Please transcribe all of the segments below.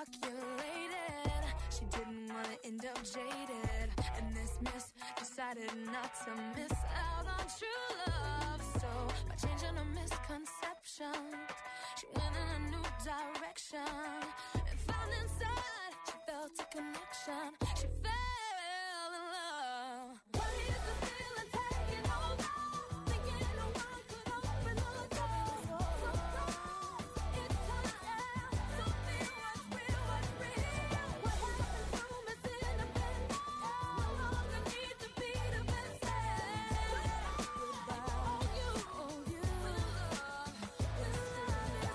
calculated. She didn't wanna end up jaded, and this miss decided not to miss out on true love. So by changing her misconceptions, she went in a new direction and found inside she felt a connection. She fell in love. What is the feeling taking over? Thinking no one could open the door. So close, it's time to feel what's real, what's real. What happened to Miss Independent? No longer need to be defensive. Goodbye, oh you, when love is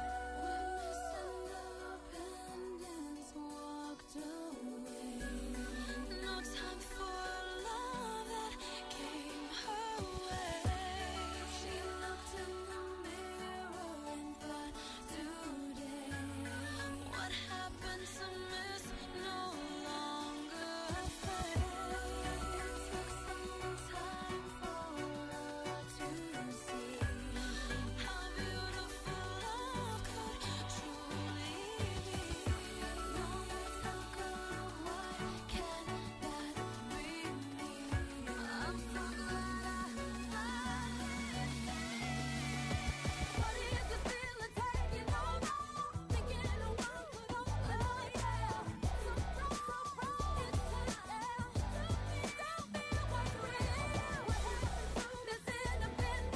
when Miss Independence walked away. No time for love that came her way. She looked in the mirror and thought, today, what happened to Miss No Longer Afraid? It took some time for her to see how beautiful love could truly be. No matter good, what can that bring me? I'm so glad What is the feeling taking over? Thinking no one could open the door. So proud, it's time to feel what's real. What happened to Miss Independent?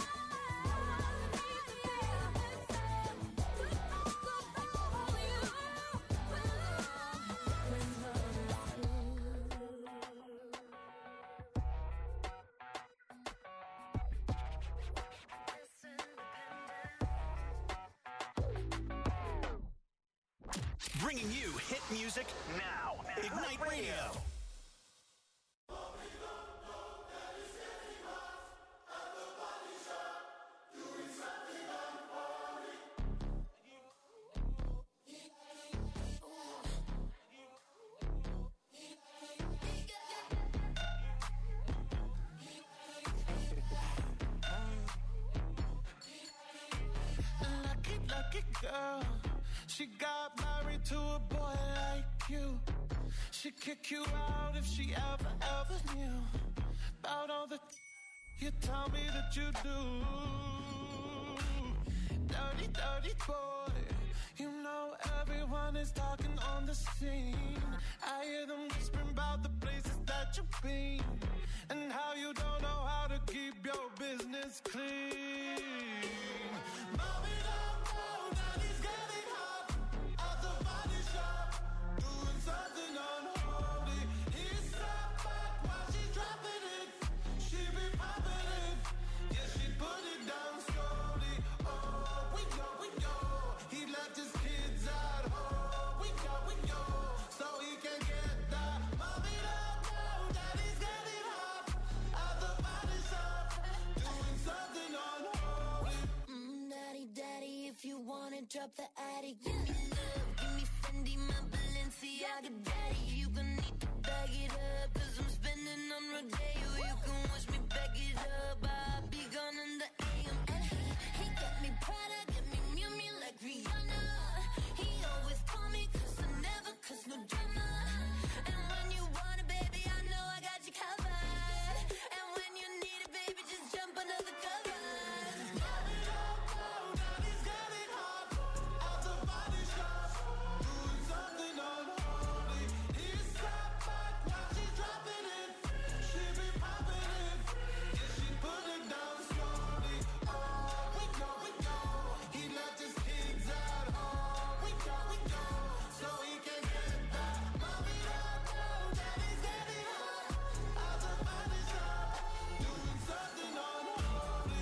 Bringing you hit music now. Ignite Radio. Lucky girl, she got married to a boy like you. She'd kick you out if she ever knew about all the you tell me that you do. Dirty, dirty boy, you know everyone is talking on the scene. I hear them whispering about the places that you've been and how you don't know how to keep your business clean. Mommy, don't go, daddy's getting hot at the body shop, doing something unholy. He stepped back while she's dropping it. She be popping it, yeah, she put it down slowly. Oh, we know, he left his kids at home. We know, so he can get that. Mommy, don't go, daddy's getting hot at the body shop, doing something unholy. Daddy, if you wanna drop the attic, give me love, give me Fendi, my Balenciaga daddy. You gonna need to bag it up, cause I'm spending on Rodeo. You can watch me back it up, I'll be gone in the AM. And he got me Prada, got me Miu Miu like Rihanna. He always call me cause I never cause no drama. And when you want it, baby, I know I got you covered. And when you need it, baby, just jump under the covers. Mommy, don't go, daddy's getting hot at the body shop, doing something unholy. He stepped back while she's dropping it. She be popping it, yeah, she put it down slowly. Oh, we know, he left his kids at home. We know, so he can get that. Mommy, don't go, daddy's getting hot at the body shop, doing something unholy.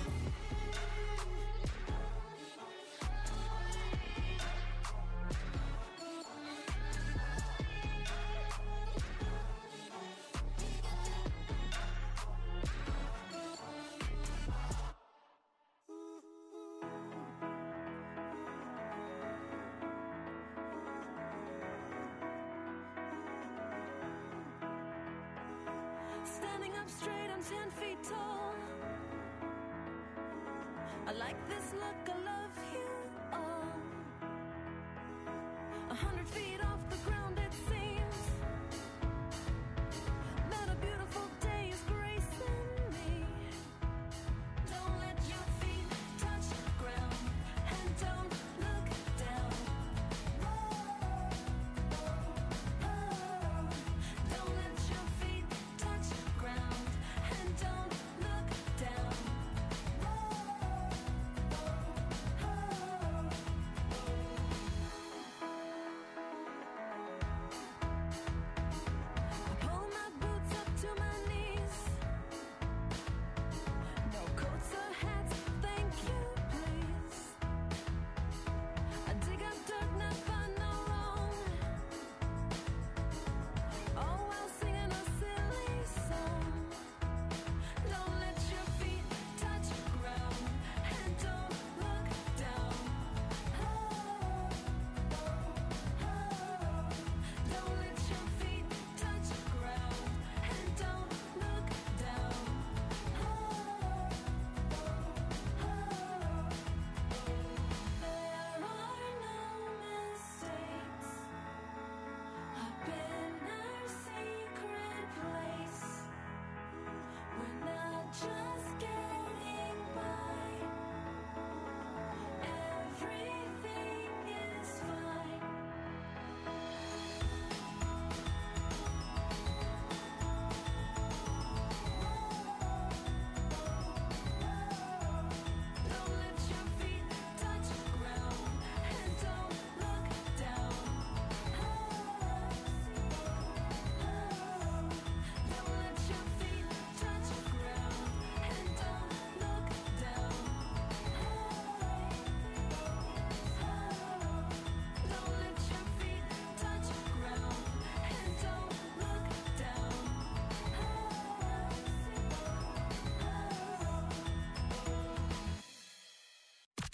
Standing up straight, I'm 10 feet tall. I like this look, I love you all. 100 feet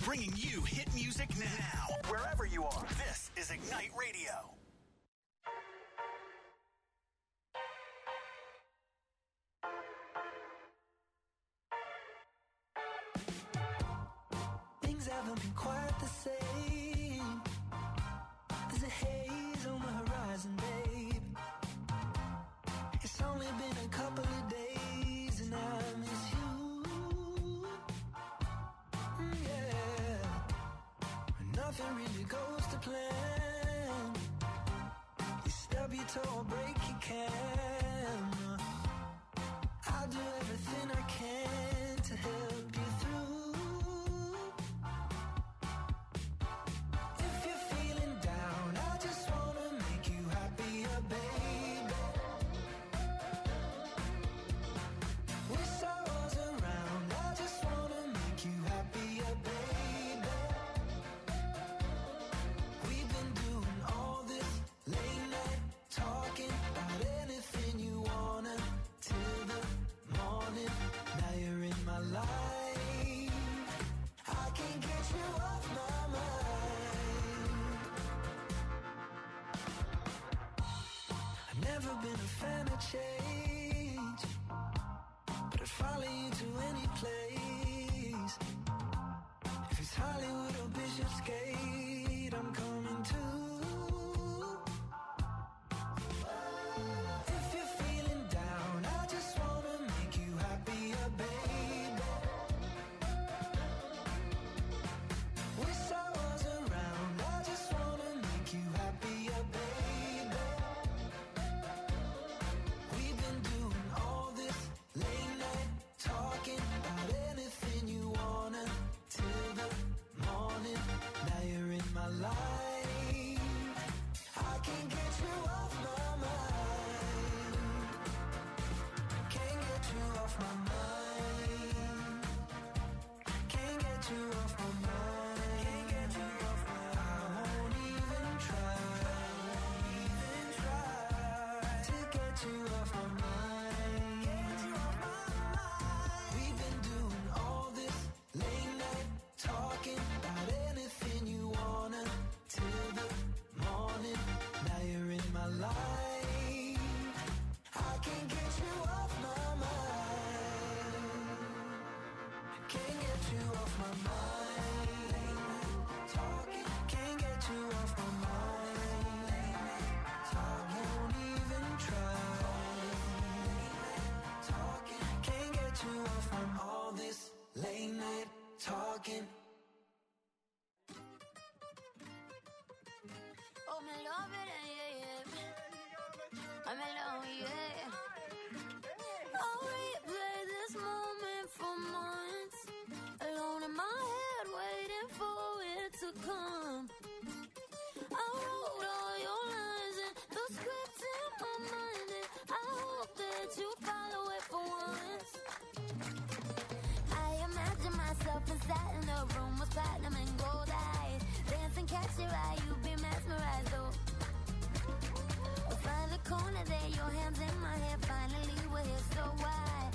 Bringing you hit music now. Wherever you are, this is Ignite Radio. Things haven't been quite the same. There's a haze on the horizon, babe. It's only been a couple of days and I miss you. Yeah. Nothing really goes to plan. You stub your toe or break your can. I'll do everything I can to help you through. If you're feeling down, I just wanna make you happier, baby. Wish I was around, I just wanna make you happier, baby. We've been doing all this late night talking about anything you wanna till the morning. Now you're in my life, I can't get you off my mind. I've never been a fan of change, but I'd follow you to any place. If it's Hollywood or Bishopsgate, I'm coming too. If you're feeling down, I just wanna make you happier, baby. Wish I was around, I just wanna make you happier, baby. We've been doing all this late night talking about anything you wanna till the morning. Now you're in my life, I can't get you off my mind. Can't get you off my mind. Can't get you off my mind. Can't get you off my mind. I won't even try to get you off my mind. Get you off my mind. We've been doing all this late night talking about anything you wanna till the morning. Now you're in my life, I can't get you off my mind. Can't get you off my mind. Late night talking, can't get you off my mind. Late night talking, won't even try. Late night talking, can't get you off from all this late night talking. Oh, me love it, yeah, yeah. I'm alone, yeah. I'll replay this moment for months. Alone in my head, waiting for it to come. I wrote all your lines and the script in my mind, and I hope that you follow it for once. I imagine myself inside in a room with platinum and gold eyes. Dancing, catch your eye, you be mesmerized, though. We'll find the corner there, your hands in my hair. Finally, we're here so wide.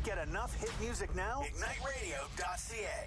get enough hit music now? IgniteRadio.ca.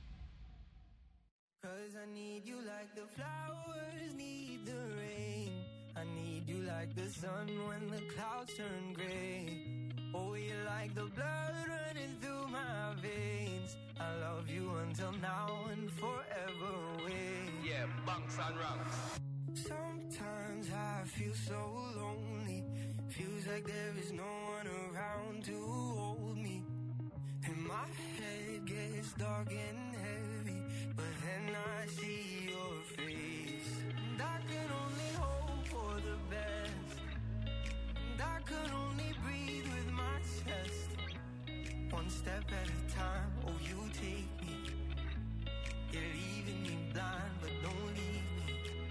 'Cause I need you like the flowers need the rain. I need you like the sun when the clouds turn gray. Oh, you're like the blood running through my veins. I love you until now and forever away. Yeah, bunks and ranks. Sometimes I feel so lonely. Feels like there is no one around to hold me. And my head gets dark and heavy, but then I see your face. And I can only hope for the best. And I could only breathe with my chest. One step at a time, oh you take me. You're leaving me blind, but don't leave me.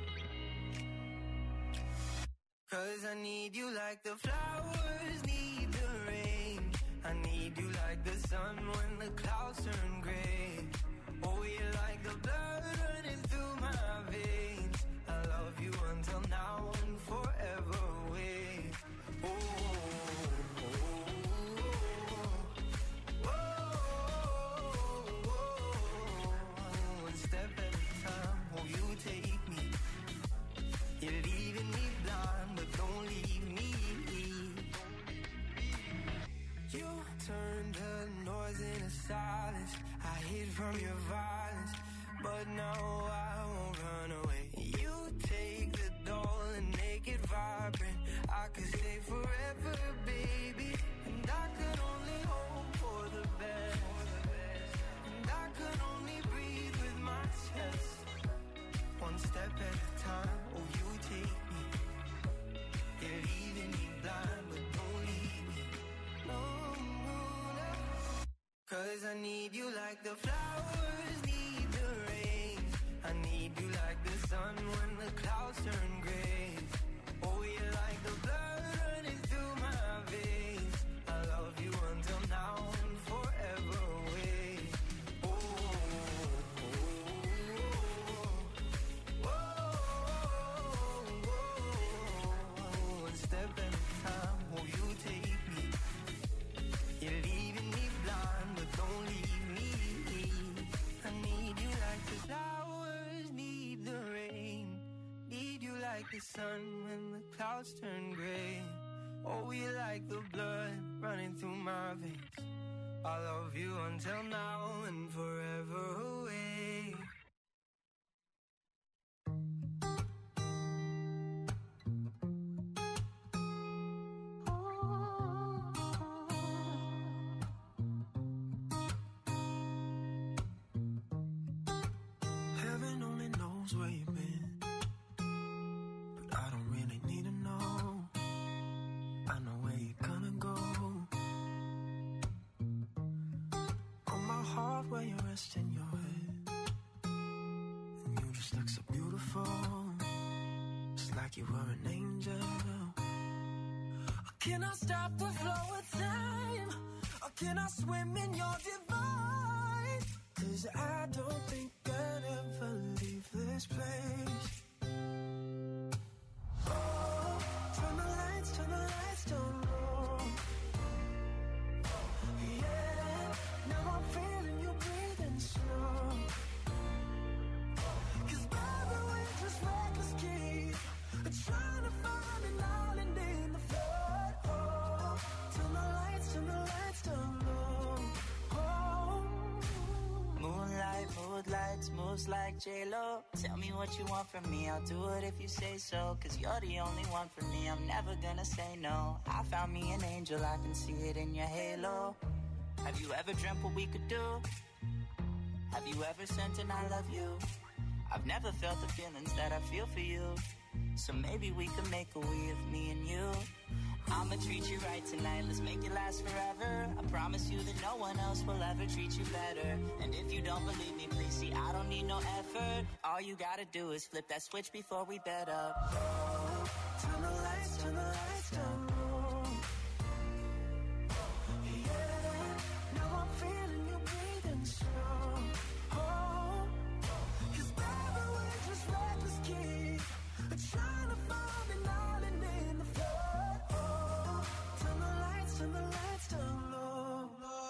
'Cause I need you like the flowers need the rain. I need you like the sun when the clouds turn gray. Oh, you're like the blood running through my veins. I love you until now and forever away. Oh, oh, oh, oh, oh. One step at a time, oh, you take me. You're leaving me blind, but don't leave me. You turned the noise into silence. I hid from your violence, but now I won't run away. You take the dull and make it vibrant. I could stay forever, baby. And I could only hope for the best. And I could only breathe with my chest. One step at a time, oh you take me. You're leaving me blind, but don't leave me. No, no, no. 'Cause I need you like the flowers need the rain. I need you like the sun when the clouds turn gray. Oh, you're like the blood running through my veins. I love you until now and forever away. Oh, oh, oh, oh, oh, oh. One step at a time, oh, you take me. You're leaving me blind, but don't leave me. I need you like the flowers need the rain. Need you like the sun when the clouds turn gray. Oh, you're like the blood running through my veins. I love you until now and forever away. Heaven only knows where you've been, but I don't really need to know. I know where you're gonna go. On my heart where you're resting your head, and you just look so beautiful, just like you were an angel. Can I stop the flow of time, or can I swim in your divine? 'Cause I don't think I'd ever leave this place. Oh, turn the lights down low. Yeah, now I'm feeling you breathing slow. 'Cause baby, we're just reckless kids, trying to find an island in the flood. Oh, turn the lights down low. Oh. Moonlight, mood lights, moves like J-Lo. Tell me what you want from me, I'll do it if you say so. 'Cause you're the only one for me, I'm never gonna say no. I found me an angel, I can see it in your halo. Have you ever dreamt what we could do? Have you ever sent an I love you? I've never felt the feelings that I feel for you. So maybe we could make a we of me and you. I'ma treat you right tonight, let's make it last forever. I promise you that no one else will ever treat you better. And if you don't believe me, please see, I don't need no effort. All you gotta do is flip that switch before we bed up. Oh, turn the lights down low. Yeah, now I'm feeling you breathing slow. Oh, 'cause baby, we're just reckless kids, trying to find an island in the flood. Oh, turn the lights down low.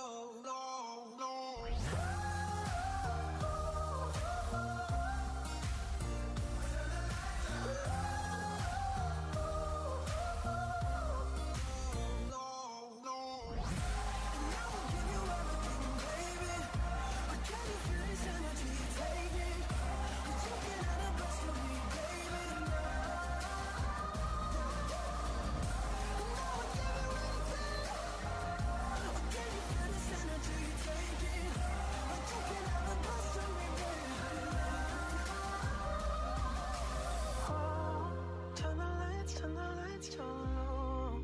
lights turn low.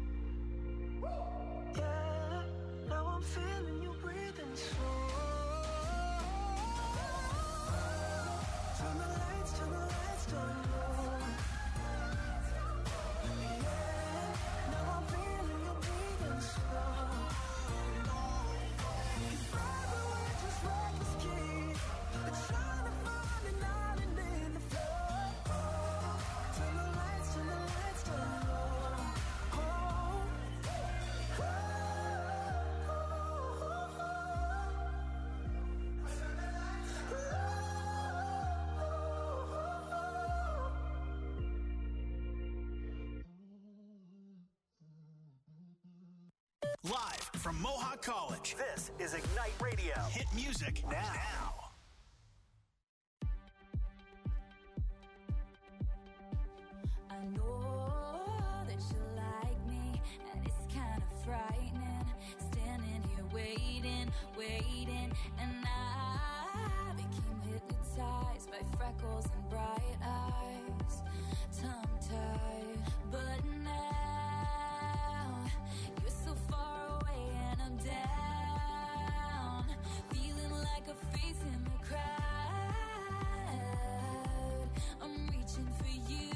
Yeah, now I'm feeling you breathing slow. Turn the lights down low. Yeah, now I'm feeling you breathing slow. Cause everywhere just reckless key. It's trying to find an island in the flow. Turn the lights down low. Live from Mohawk College, this is Ignite Radio. Hit music now. I know that you like me, and it's kind of frightening. Standing here waiting, and I became hypnotized by freckles and bright eyes, tongue-tied. But now you're so far away and I'm down, feeling like a face in the crowd. I'm reaching for you,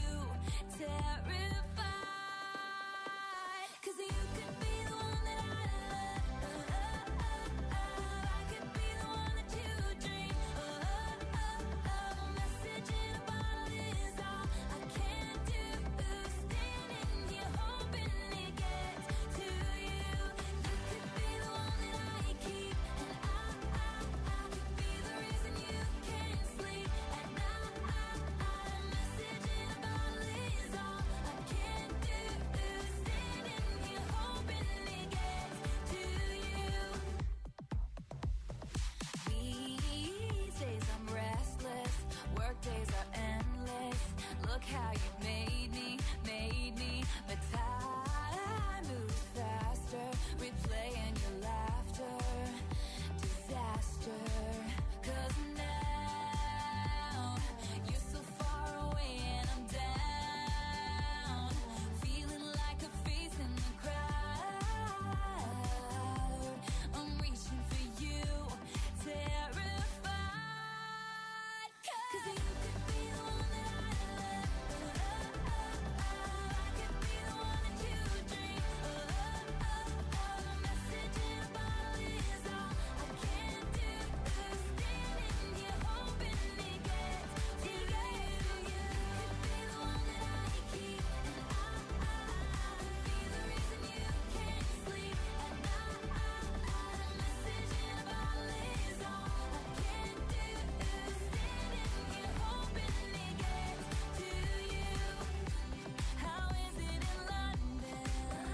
terrified, 'cause you could be the one that I love. I could be the one that you dream. A message in a bottle is all I can do. Standing here hoping it gets to you. You could be the one that I keep, and I could be the reason you can't sleep at night. A message in a bottle is all I can do. Standing here hoping it gets to you. These days I'm restless, work days are endless. Look how you made me, but time moves faster, replaying your laughter, disaster. 'Cause now you're so far away and I'm down, feeling like a face in the crowd. I'm reaching for you, terrified, 'cause you could be the one that I love. I could be the one that you dream. A message in a bottle is all I can do. Standing here hoping it gets to you. You could be the one that I keep, and I could be the reason you can't sleep at night. A message in a bottle is all I can do. Standing here hoping it gets to you. How is it in London?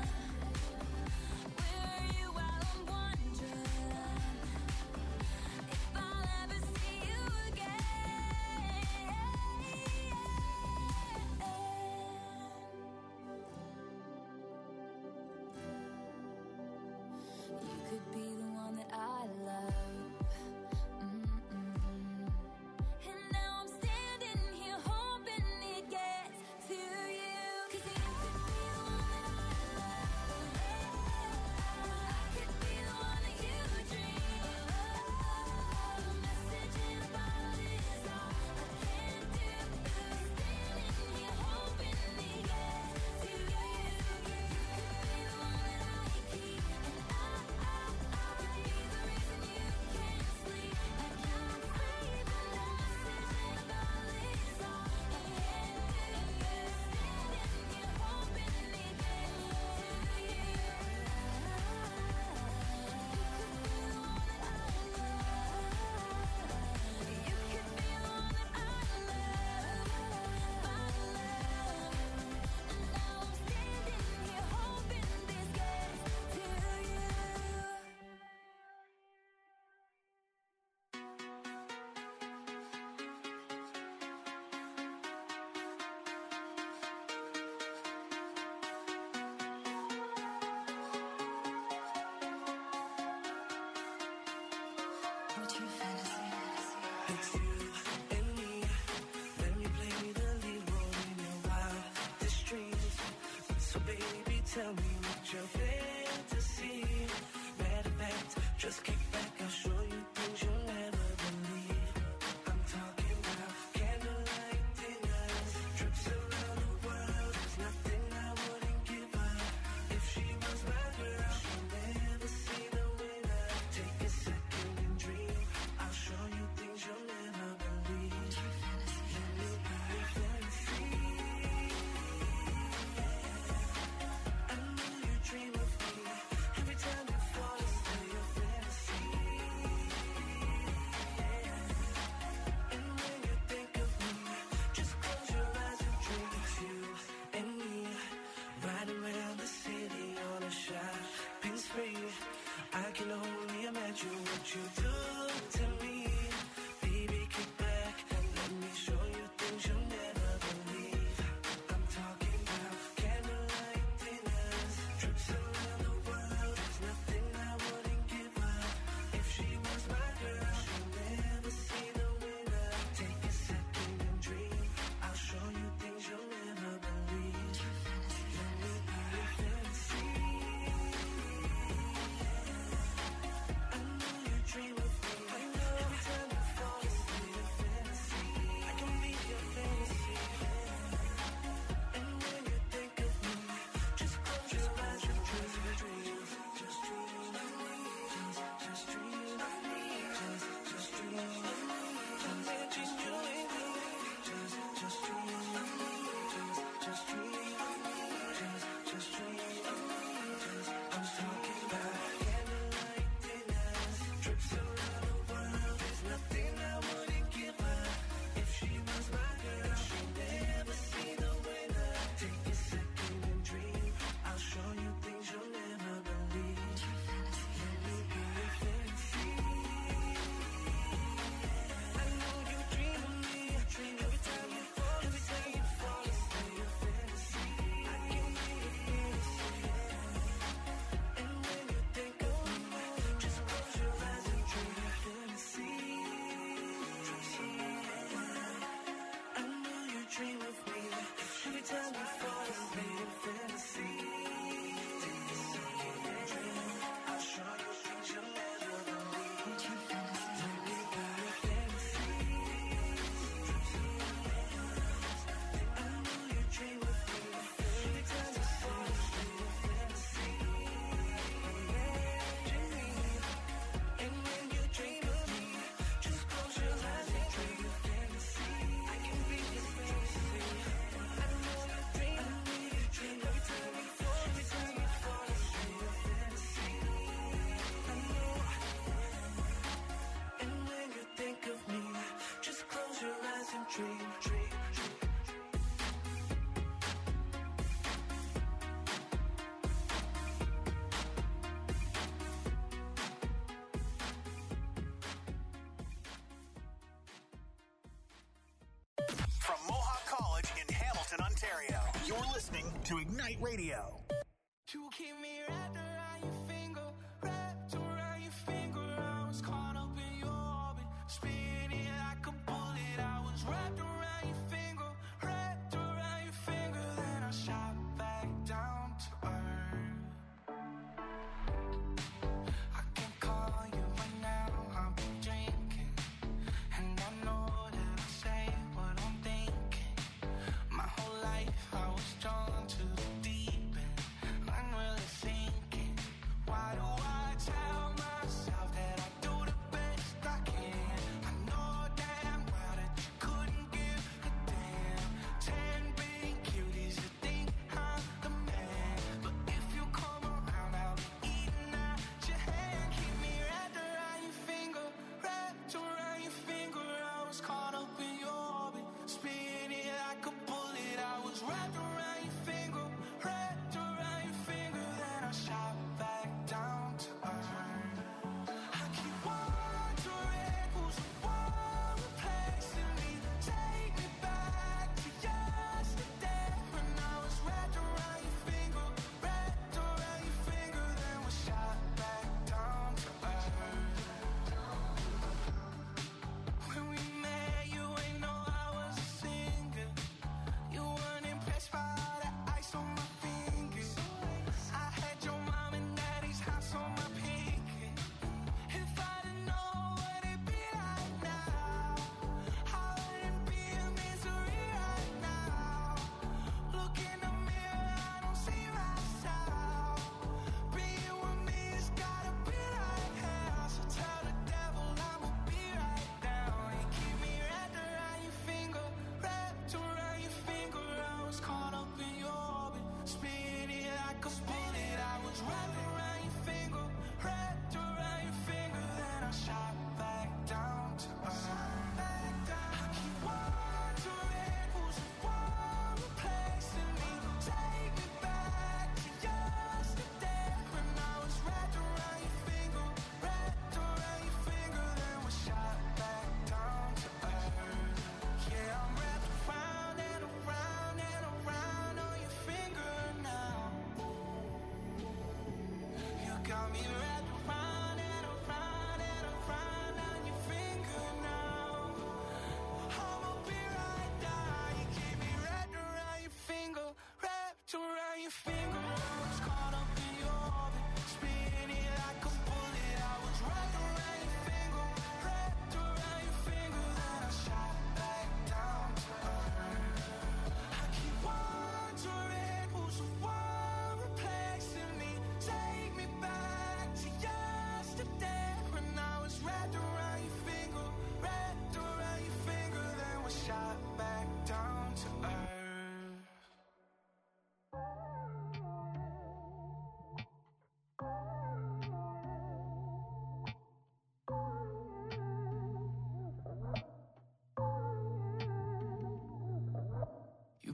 Where are you while I'm wondering if I'll ever see you again? You could be the one that I love. And now I'm standing here hoping it gets to you. 'Cause you could be the one that I love. I could be the one that you dream. A message in a bottle is all I can do. Standing here hoping it gets to you. You could be the one that I keep, and I could be the reason you can't sleep at night. A message in a bottle is all I can do. Standing here hoping it gets to you. You could be the one that I love. You could be the one that I love, my love. And now I'm standing here hoping this gets to you. What's your fantasy? It's you and me. Let me play the lead role in your wildest dreams. So baby, tell me what your fantasy. Matter of fact, just kick back, I'll show you things you'll never believe. I'm talking about candlelight dinners, trips around the world. There's nothing I wouldn't give up. If she was my girl, she'll never see the winner. Take a second and dream. I'll show you things you'll never believe. Let me be your fantasy. I know you dream of me. Every time you fall asleep, your fantasy. And when you think of me, just close your eyes and dream. It's you and me, riding around the city on a shopping spree. I can only imagine what you do to me. Baby, kick back and let me show you things you'll never believe. I'm talking about candlelight dinners, trips around the world. There's nothing I wouldn't give up. If she was my girl, she'll never see the winner. Take a second and dream. I'll show you things you'll never believe. Let me be your fantasy. I know you dream of me. Every time you fall asleep, your fantasy. I can be your fantasy. And when you think of me, just close your eyes and dream. Just dream of me. Just dream of me. Just dream of me. Just you and me. Just dream of me. Just dream of me. Just dream of me. I'm talking about candlelight dinners, trips around the world. There's nothing I wouldn't give up. If she was my girl, she'll never see the winner. Take a second and dream. I'll show you things you'll never believe. Let me be your fantasy. I know you dream of me. Every time you fall asleep, your fantasy. I can be your fantasy. And when you think of me, just close your eyes and dream your fantasy. I know you dream of me. Every time you fall asleep, your fantasy. Take a second and dream. I'll show you things you'll never believe. Let me be your fantasy. I know you dream of me. Every time you fall asleep, your fantasy. And when you dream of me, just close your eyes and dream your fantasy. I can be your fantasy. I know you dream of me. Every time you fall asleep, your fantasy. I know. And when you think of me, just close your eyes and dream. From Mohawk College in Hamilton, Ontario, you're listening to Ignite Radio. You keep me wrapped around your finger, wrapped around your finger. I was caught up in your orbit, spinning like a bullet. I was wrapped around your finger, wrapped around your finger. Then I shot back down to earth. I can call you right now, I've been drinking, and I know that I say what I'm thinking. My whole life I was drawn to the deep end, unreal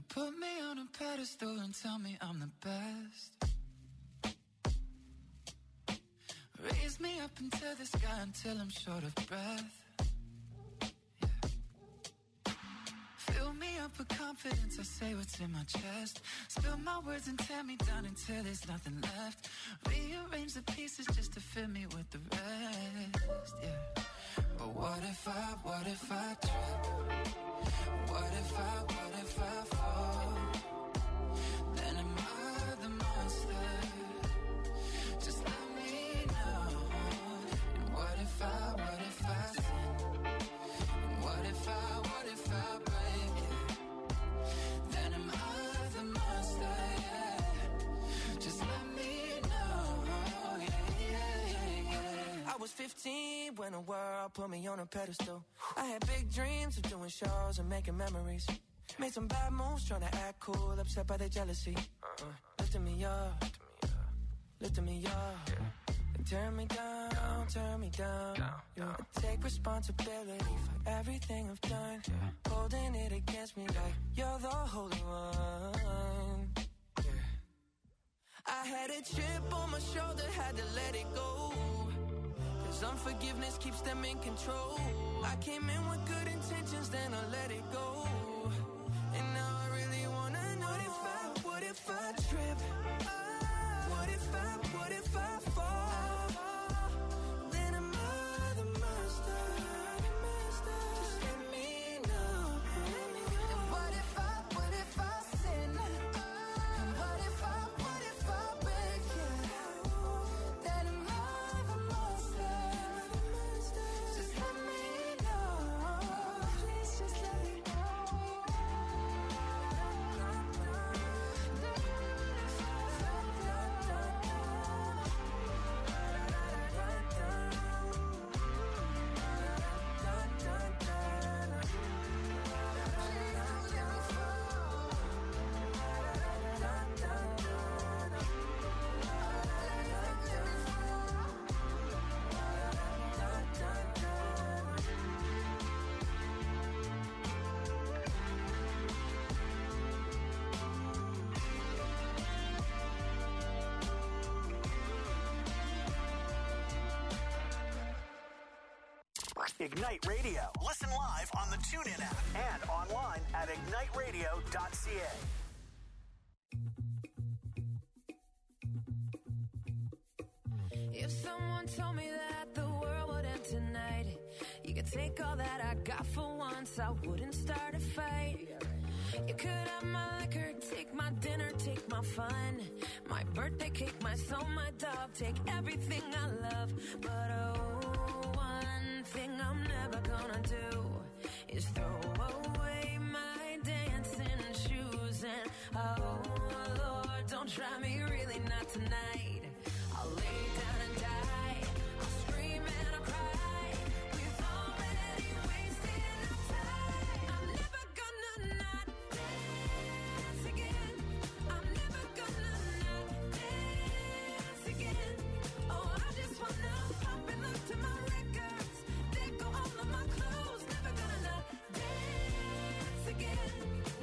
put me on a pedestal and tell me I'm the best. Raise me up into the sky until I'm short of breath. Fill me up with confidence, I say what's in my chest. Spill my words and tear me down until there's nothing left. Rearrange the pieces just to fill me with the rest, yeah. But what if I trip? What if I fall? Then am I the monster? Just let me know. And what if I sin? And what if I break it? Then am I the monster? Yeah. Just let me know. Yeah. I was 15 when the world put me on a pedestal. I had big dreams of doing shows and making memories. Made some bad moves trying to act cool, upset by their jealousy. Lifting me up, lifting me up. And turn me down. Yeah. I take responsibility for everything I've done. Holding it against me like you're the holy one. I had a chip on my shoulder, had to let it go. Cause unforgiveness keeps them in control. I came in with good intentions, then I let it go. And now I really wanna know what if I trip? What if I fall? Then am I the master? Just let me know. And what if I sin? And what if I break it? Then am I the master? Just let me know. Please just let me know. Ignite Radio. Listen live on the TuneIn app and online at igniteradio.ca. If someone told me that the world would end tonight, you could take all that I got for once, I wouldn't start a fight. You could have my liquor, take my dinner, take my fun, my birthday cake, my soul, my dog, take everything I love. But oh, one thing I'm never gonna do is throw away my dancing shoes. And oh Lord, don't try me, really not tonight. I'll lay down and die, I'll scream and I'll cry. We've already wasted our time. I'm never gonna not dance again. I'm never gonna not dance again. Oh, I just wanna pop and look to my records. They go all of my clothes. Never gonna not dance again.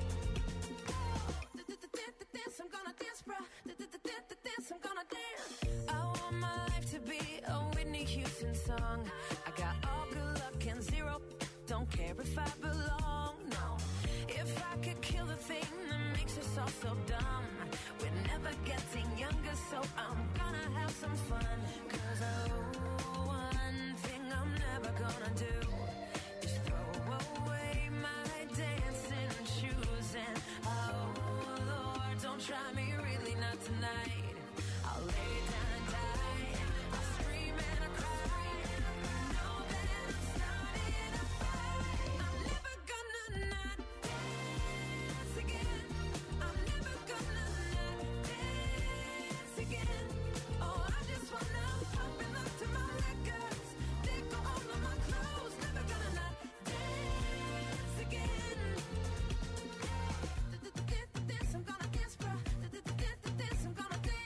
Dance, I'm gonna dance, bruh. Dance, I'm gonna dance. I want my life to be a Whitney Houston song. I got all good luck and zero. Don't care if I belong, no. If I could kill the thing that makes us all so dumb, we're never getting younger, so I'm gonna have some fun. Cause oh, one thing I'm never gonna do is throw away my dancing shoes. And oh Lord, don't try me, really not tonight. I'll lay down and die, I'll scream and I'll cry. Know that I'm starting a fight. I'm never gonna not dance again. I'm never gonna not dance again. Oh, I just wanna pop and look to my records. They go all of my clothes. Never gonna not dance again. Dance, I'm gonna dance, bruh. Dance, I'm gonna dance.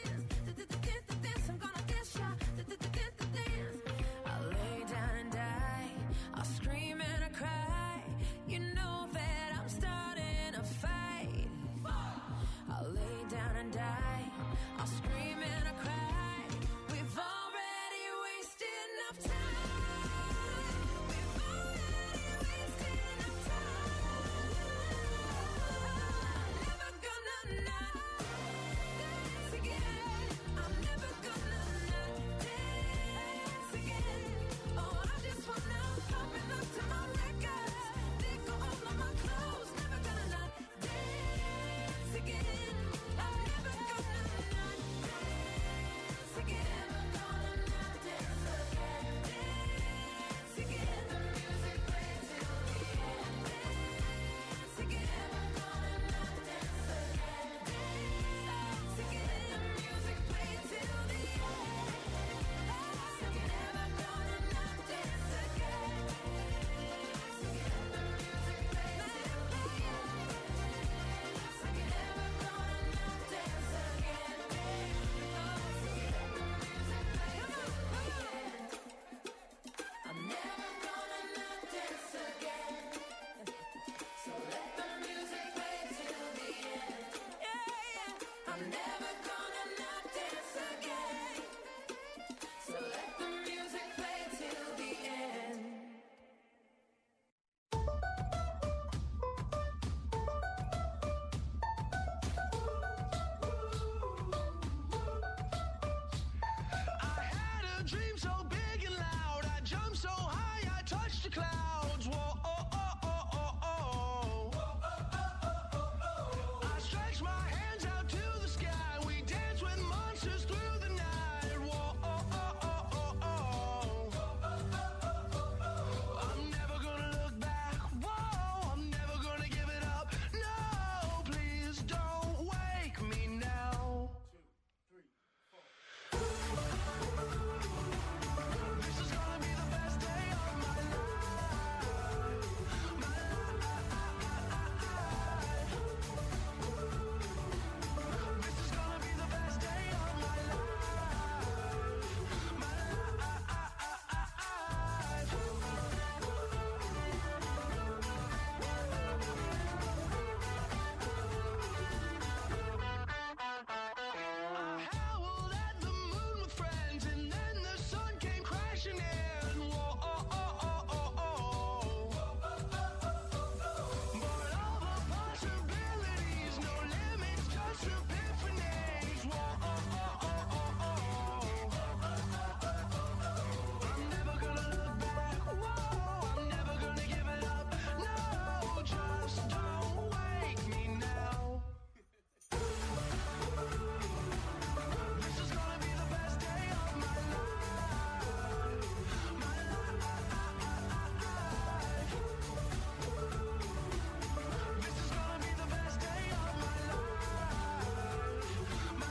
dream so big and loud. I jump so high, I touch the clouds. Whoa, oh, oh, oh, oh, oh. I stretch my hands out to the sky. We dance with monsters through the night. Whoa, oh, oh, oh, oh, oh. I'm never gonna look back. Whoa, I'm never gonna give it up. No, please don't wake me now. 2, 3, 4. This is gonna be the best day of my life. My life. This is gonna be the best day of my life. My I howled at the moon with friends, and then the sun came crashing in. Whoa, oh, oh, oh, oh, oh. But all the possibilities, no limits, just epiphanies. Whoa, oh, oh, oh, oh, oh. I'm never gonna look back. Whoa, I'm never gonna give it up. No, just don't wake me now. This is gonna be the best day of my life. My life. This is gonna be the best day of my life. My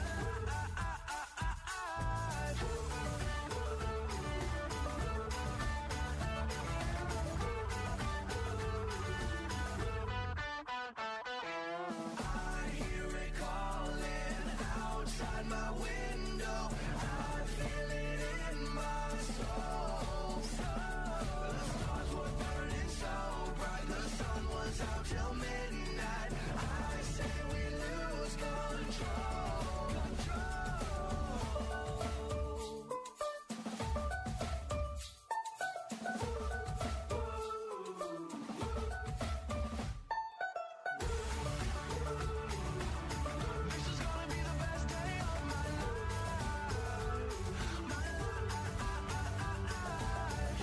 I hear it calling outside my window. I feel it in my soul. The stars were burning so bright, the sun was out till midnight. I say we lose control. This is gonna be the best day of my life. My life.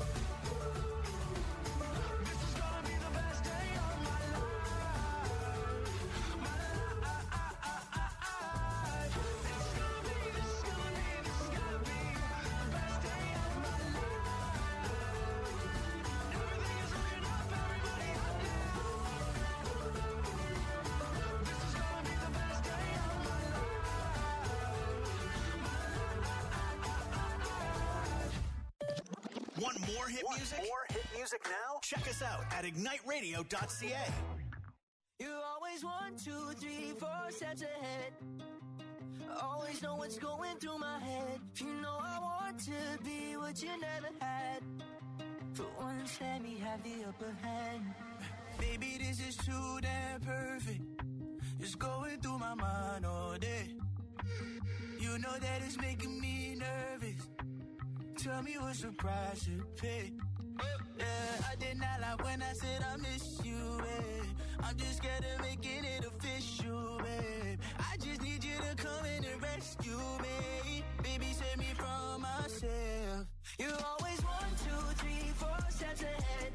This is gonna be the best day of my life. My life. This is gonna be the best day of my life. Everything is looking up, everybody up now. This is gonna be the best day of my life. Want more hit music? More hit music now? Check us out at igniteradio.ca. You always 1, 2, 3, 4 steps ahead. Always know what's going through my head. You know I want to be what you never had. For once, let me have the upper hand. Baby, this is too damn perfect. It's going through my mind all day. You know that it's making me nervous. Tell me what's the price to pay. Yeah, I did not lie when I said I miss you, babe. I'm just scared of making it official, babe. I just need you to come in and rescue me. Baby, save me from myself. You always 1, 2, 3, 4 steps ahead.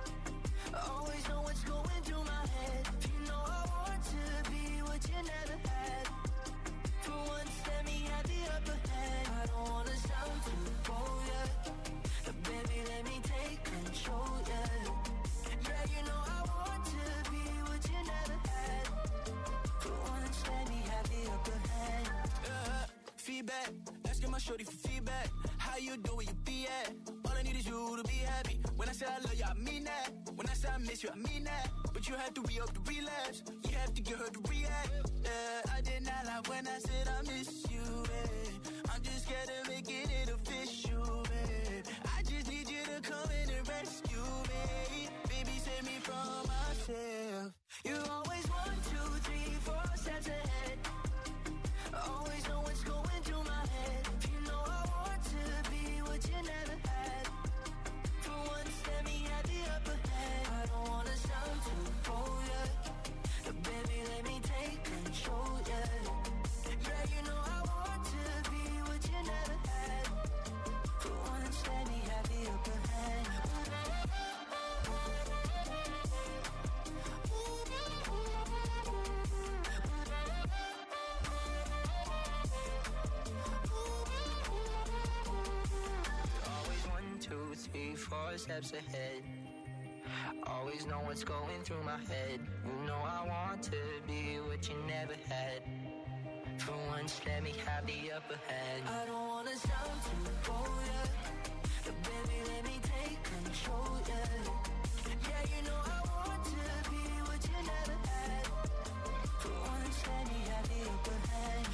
Always know what's going through my head. You know I want to be what you never had. For once, let me have the upper hand. I don't wanna sound too bold, yeah. But baby, let me take control, yeah. Yeah, you know I want to be what you never had. For once, let me have the upper hand. Feedback, asking my shorty for feedback. How you do where you be at? All I need is you to be happy. When I say I love you, I mean that. When I say I miss you, I mean that. But you have to re-up the relapse. You have to get her to react. I did not lie when I said I miss you, babe. I'm just scared of making it official, babe. I just need you to come in and rescue me. Baby, save me from myself. You always 1, 2, 3, 4 steps ahead. Always know what's going through my head. You know I want to be what you never had. For once, let me have the upper hand. I don't wanna sound too bold, yeah. But baby, let me take control, yeah. Yeah, you know I want to be what you never had. steps ahead. Always know what's going through my head. You know I want to be what you never had. For once, let me have the upper hand. I don't wanna sound too bold, yeah. But baby, let me take control, yeah. Yeah, you know I want to be what you never had. For once, let me have the upper hand.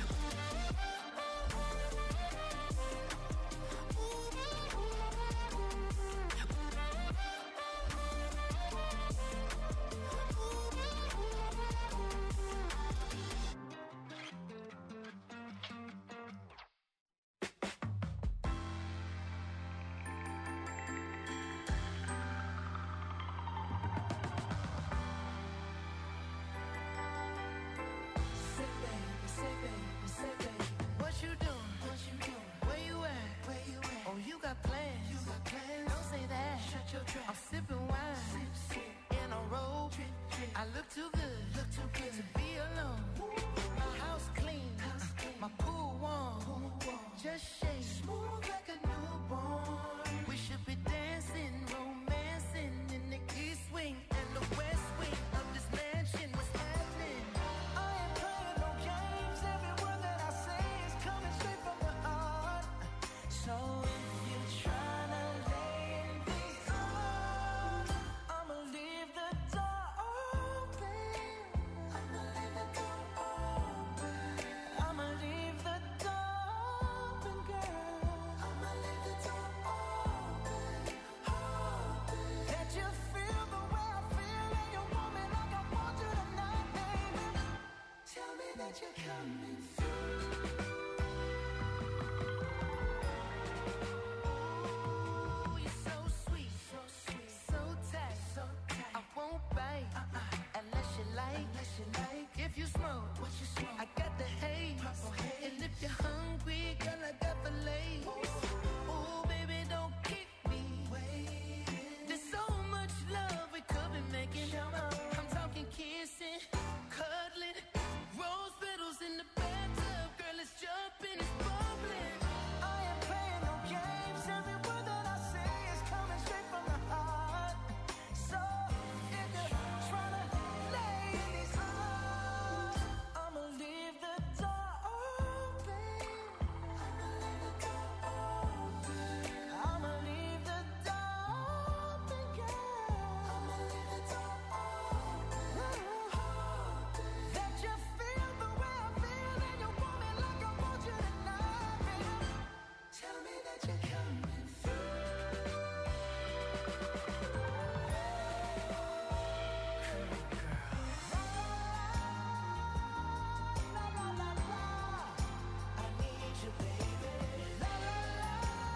I'm sipping wine in a robe. I look too good to be alone. My house clean, my pool warm. Just shake smooth like a newborn. We should be dancing, romancing in the east wing and the west wing of this mansion. What's happening? I ain't playing no games. Every word that I say is coming straight from the heart. So if you're trying to lay in these arms, I'ma leave the door open. I'ma leave the door open. I'ma leave the door open, girl. I'ma leave the door open, open. Let you feel the way I feel, and you want me like I want you tonight, baby. Tell me that you're coming through. You're so sweet, so tight, I won't bite unless you like. If you smoke, I got the haze. And if you're hungry, girl, I got fillets. Ooh, baby, don't keep me waiting. There's so much love we could be making. I'm talking kissing, cuddling, rose petals in the bathtub. Girl, it's jumping, it's bubbling. I ain't playing no games. Every word that I say is coming straight from the heart. So if you're trying to lay in these arms, I'ma leave the door open. I'ma leave the door open. I'ma leave the door open, girl. I'ma leave the door open. Let you feel the way I feel, and you want me like I want you tonight, baby. Tell me that you're coming through. La la la la, I need you, baby. La la la,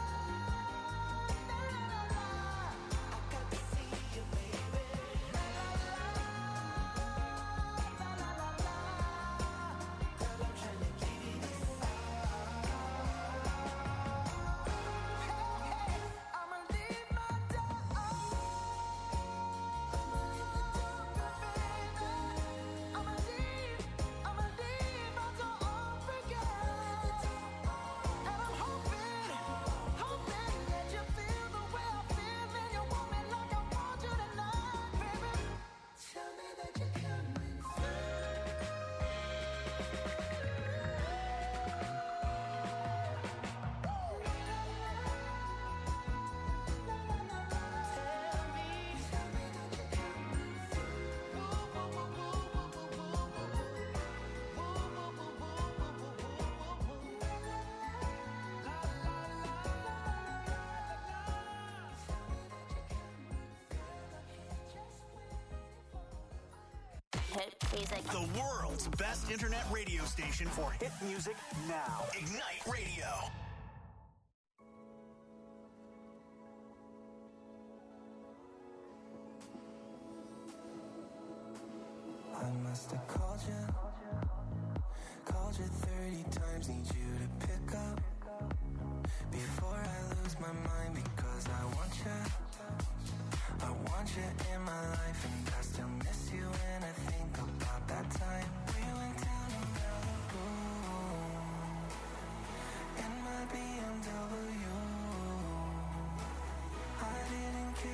la la la, I got to see you, baby. La la la, la la la la, girl, I'm trying to give you this. Hey, I'ma leave my door open. I'ma leave the door open, baby. I'ma leave my door open, girl. And I'm hoping that you feel the way I feel, and you want me like I want you tonight, baby. Tell me that you're coming Hit music. The world's best internet radio station for hit music now. Ignite Radio. I must have called you 30 times, need you to pick up before I lose my mind, because I want you in my life, and I still miss you when I think about that time we went down to Malibu in my BMW. I didn't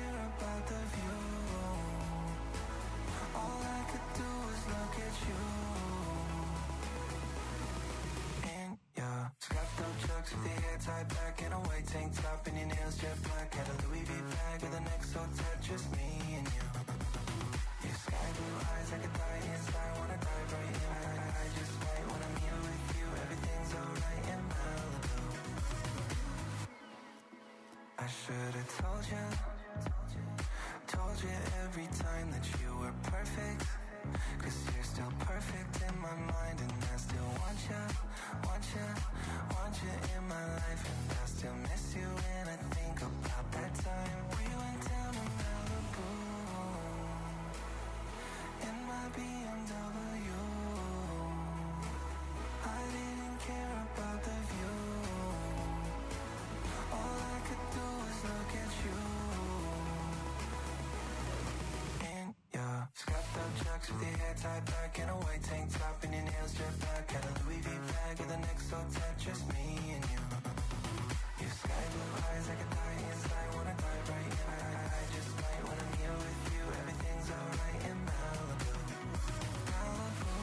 rocks with your hair tied back and a white tank top and your nails jet black. Got a Louis V bag with the neck so tight, just me and you. Your sky blue eyes, I could die inside, wanna dive right in. I just might when I'm here with you. Everything's alright in Malibu. Malibu.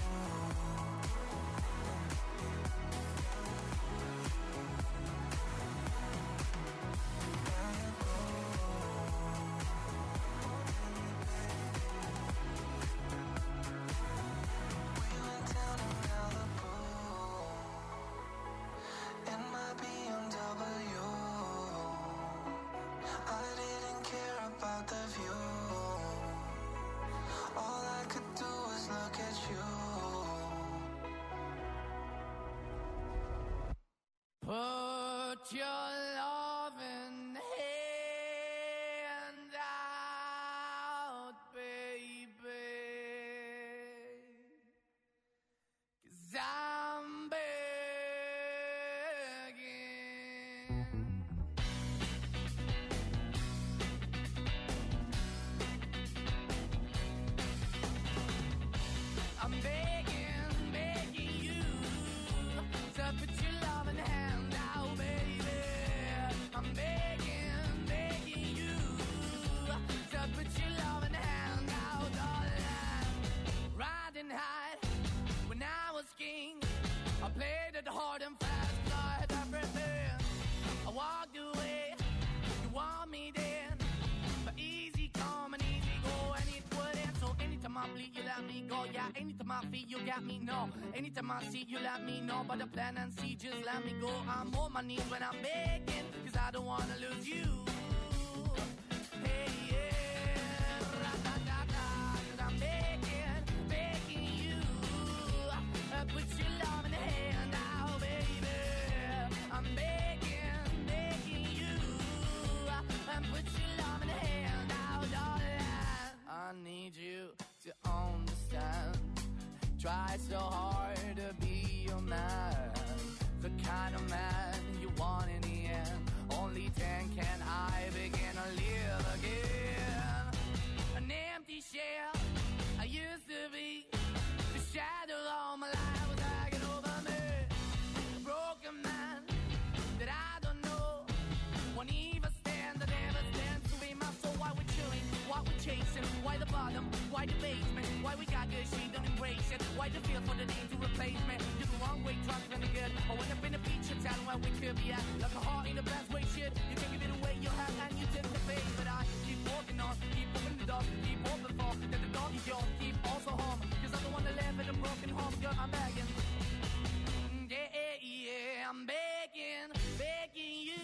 Put your loving hand out, baby, 'cause I'm begging. I'm begging, begging you to put your loving hand out, baby. I'm begging, begging you to put your loving hand out, darling. Riding high when I was king, I played it hard and fast, 'cause I had everything. I walked away, you want me then, but easy come and easy go, and it wouldn't. So anytime I bleed, you let me go. Yeah, anytime I feel, you got me, no. Anytime I see, you let me know. But the plan and see, just let me go. I'm on my knees when I'm begging, 'cause I don't wanna lose you. Hey, yeah, ra-da-da-da, 'cause I'm begging, begging you. Put your love in the hand out, baby. I'm begging, begging you. Put your love in the hand out, darling. I need you to understand. Try so hard to be your man, the kind of man you want in the end. Only then can I begin to live again. An empty shell I used to be, the shadow all my life was hanging over me. A broken man that I don't know, won't even stand, I never stand to be my soul. Why we chewing, why we chasing, why the bottom, why the basement, why we got good, she don't embrace it. Why the feel for the need to replace me? You're the wrong way, trying to good. I went up in a feature town where we could be at. Like a heart in the best way, shit. You can give it away, you have, and you tend to pay. But I keep walking on, keep moving the dog, keep open for that the dog is yours, keep also home. 'Cause I don't wanna live in a broken home, girl, I'm begging. Yeah, yeah, I'm begging, begging you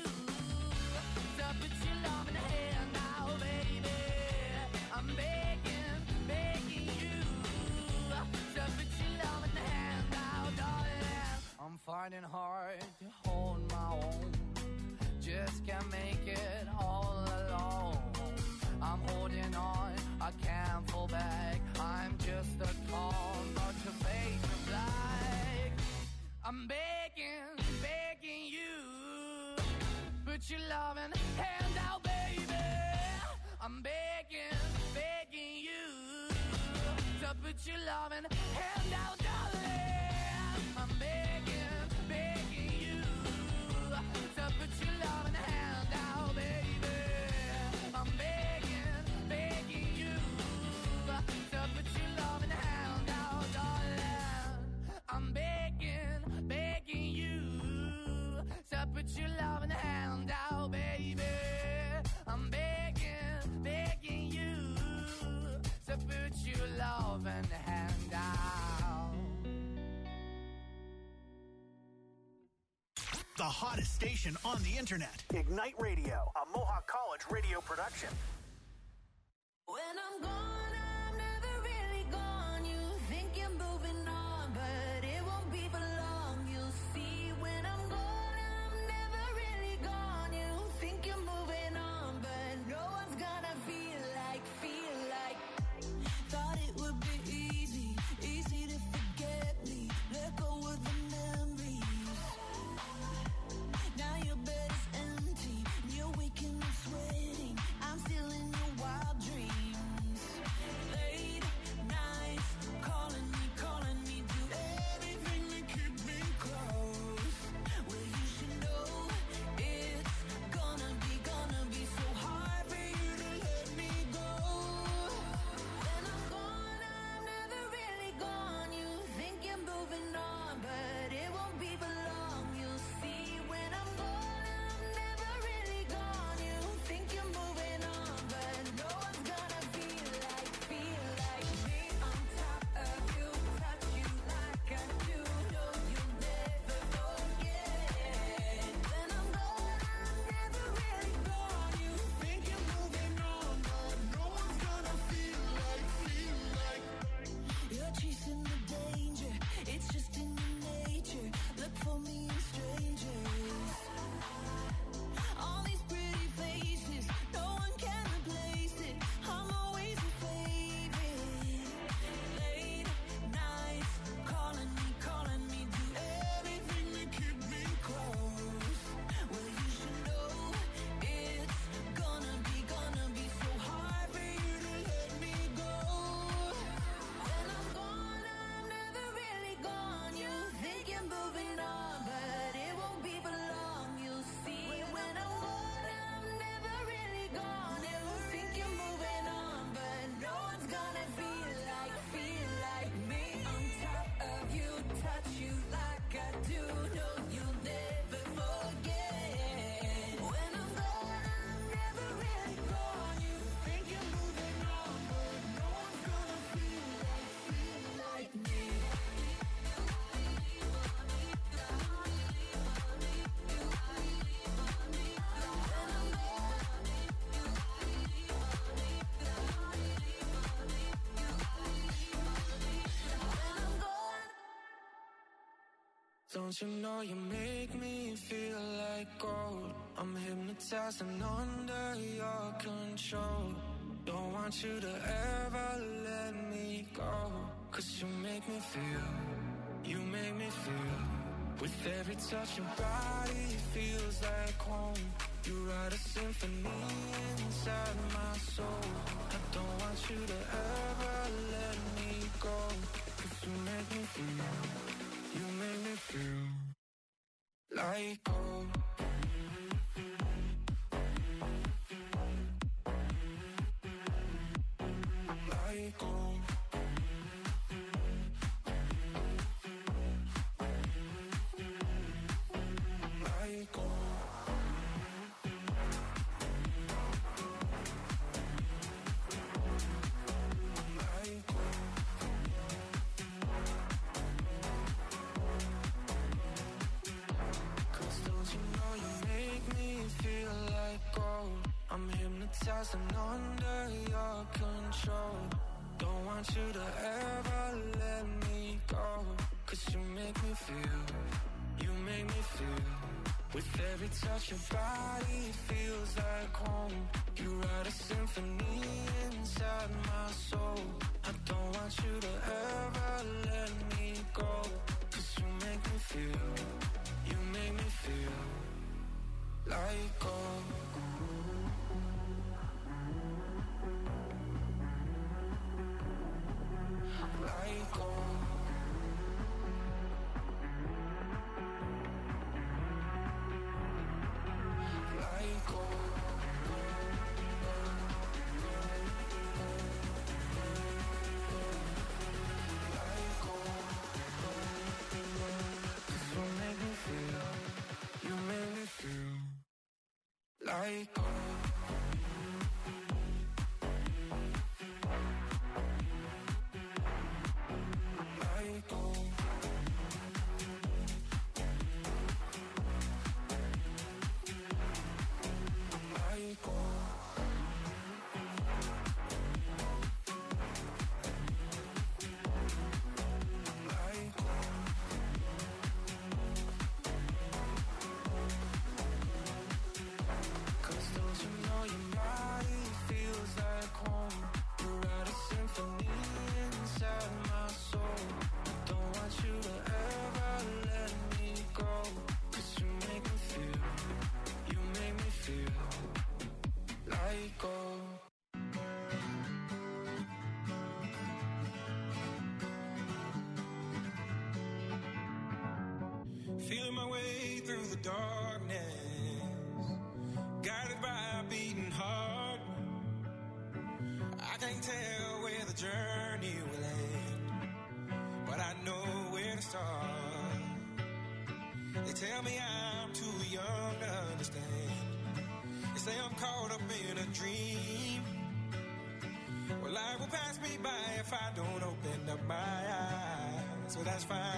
to put your love in the hand now, baby. I'm begging, begging you to put your love in the hand now, darling. I'm finding hard to hold my own, just can't make it all alone. I'm holding on, I can't fall back. I'm just a call, but your face is black. I'm begging, begging you, put your loving hand out, baby. I'm begging, begging you to put your loving hand out, darling. I'm begging, begging you to put your loving hand out, baby. I'm begging, begging you to put your loving hand out, darling. I'm begging, begging you to put your loving hand out, baby. I'm begging, begging you to put your loving hand out. The hottest station on the internet. Ignite Radio, a Mohawk College radio production. When I'm gone, I'm never really gone. You think you're moving on, but it won't be for long. You'll see when I'm gone, I'm never really gone. You think you're moving on, but no one's gonna feel like. Thought it would be easy to forget me. Let go of the memories. Now your bed is empty, you're waking up sweating. I'm still in Don't you know you make me feel like gold? I'm hypnotized and under your control. Don't want you to ever let me go. 'Cause you make me feel, you make me feel. With every touch your body feels like home. You write a symphony inside my soul. I don't want you to ever let me go. 'Cause you make me feel, you make me feel like gold. Like gold. Like gold. I'm hypnotized and under your control. Don't want you to ever let me go. 'Cause you make me feel, you make me feel. With every touch your body feels like home. You write a symphony inside my soul. I don't want you to ever let me go. 'Cause you make me feel, you make me feel like gold. Like gold. Like gold. Like gold. 'Cause you make me feel, you make me feel like gold. Feeling my way through the darkness, guided by a beating heart. I can't tell where the journey will end, but I know where to start. They tell me I'm too young to understand. They say I'm caught up in a dream. Well, life will pass me by if I don't open up my eyes. So that's fine.